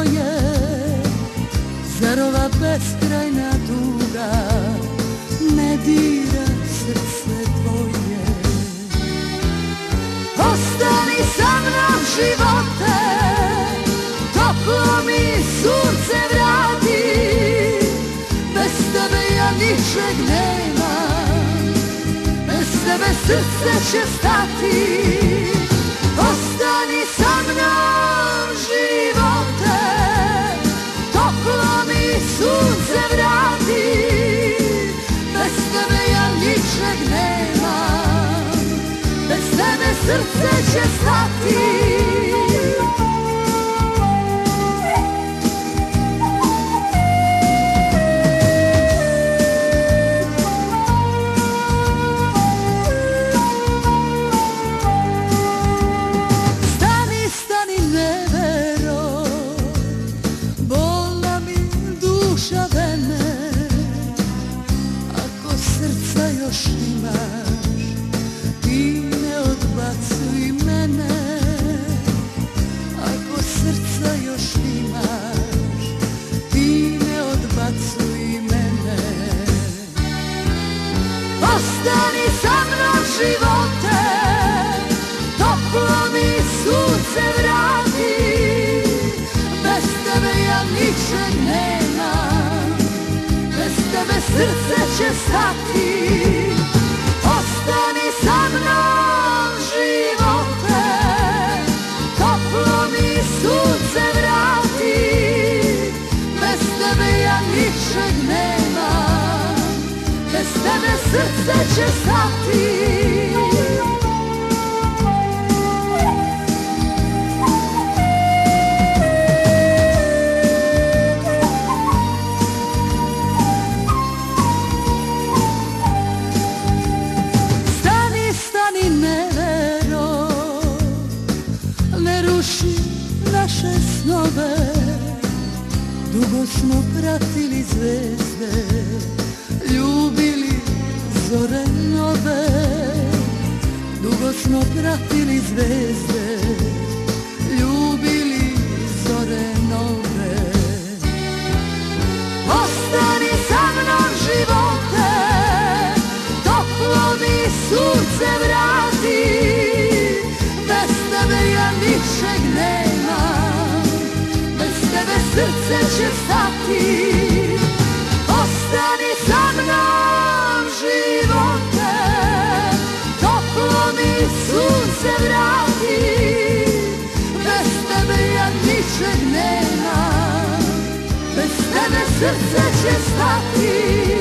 tvoje, zar ova beskrajna tuga ne dira srce tvoje? Ostani sa mnom živote, toplo mi sunce vrati, bez tebe ja ničeg nemam, bez tebe srce će stati. Ostani sa mnom živote, toplo mi sunce vrati, bez tebe ja ničeg nemam, bez tebe srce će stati. Srca još imaš, ti ne odbacuj mene. Ako srca još imaš, ti ne odbacuj mene. Ostani sa mnom živote, toplo mi sunce vrati, bez tebe ja ničeg nemam, bez tebe srce će stati. Ostani sa mnom živote, toplo mi sunce vrati, bez tebe ja ničeg nemam, bez tebe srce će stati. Naše snove, dugo smo pratili zvezde, ljubili zore nove. Dugo smo pratili zvezde, ljubili zore nove. Ostani sa mnom živote, toplo mi sunce vrati, bez tebe ja ničeg nemam, bez tebe srce će stati. Ostani sa mnom živote, toplo mi sunce vrati, bez tebe ja ničeg nemam, bez tebe srce će stati.